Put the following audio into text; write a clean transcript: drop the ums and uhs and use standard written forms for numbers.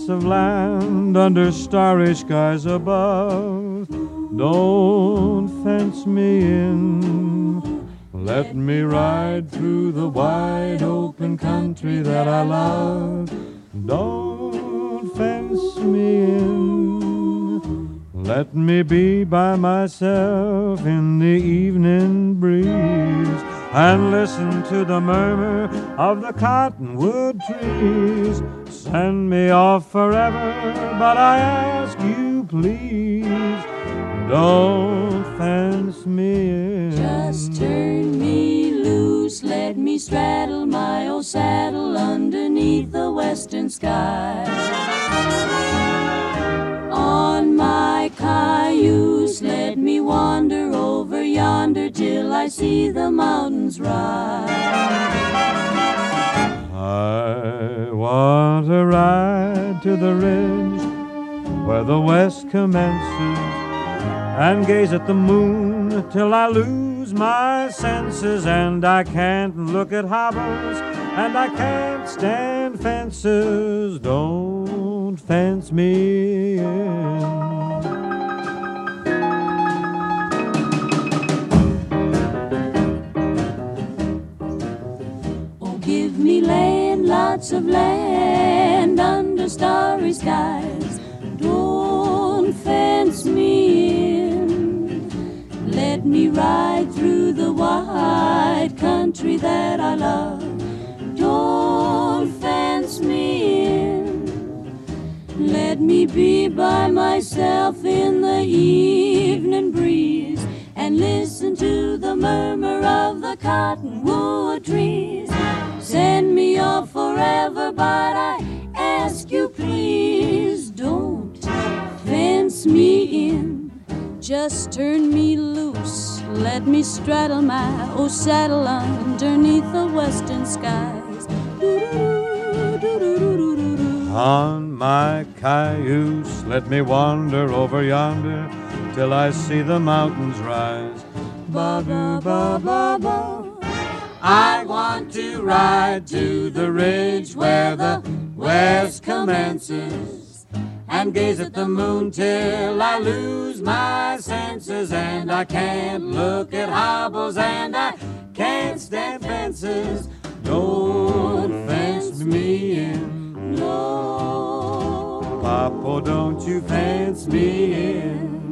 lots of land under starry skies above. Don't fence me in. Let me ride through the wide open country that I love. Don't fence me in. Let me be by myself in the evening breeze and listen to the murmur of the cottonwood trees. Send me off forever, but I ask you please, don't fence me in. Just turn me loose, let me straddle my old saddle underneath the western sky. On my cayuse, let me wander over yonder till I see the mountains rise. I want to ride to the ridge where the west commences and gaze at the moon till I lose my senses. And I can't look at hobbles and I can't stand fences. Don't fence me in. Oh, give me land, lots of land under starry skies. Don't fence me in. Let me ride through the wide country that I love. Don't fence me in. Let me be by myself in the evening breeze and listen to the murmur of the cottonwood trees. Send me off forever, but I ask you please, don't fence me in. Just turn me loose, let me straddle my old saddle underneath the western skies. On my cayuse, let me wander over yonder till I see the mountains rise. Ba-ba-ba-ba-ba. I want to ride to the ridge where the west commences and gaze at the moon till I lose my senses. And I can't look at hobbles and I can't stand fences. Don't fence me in. No. Papa, don't you fence me in.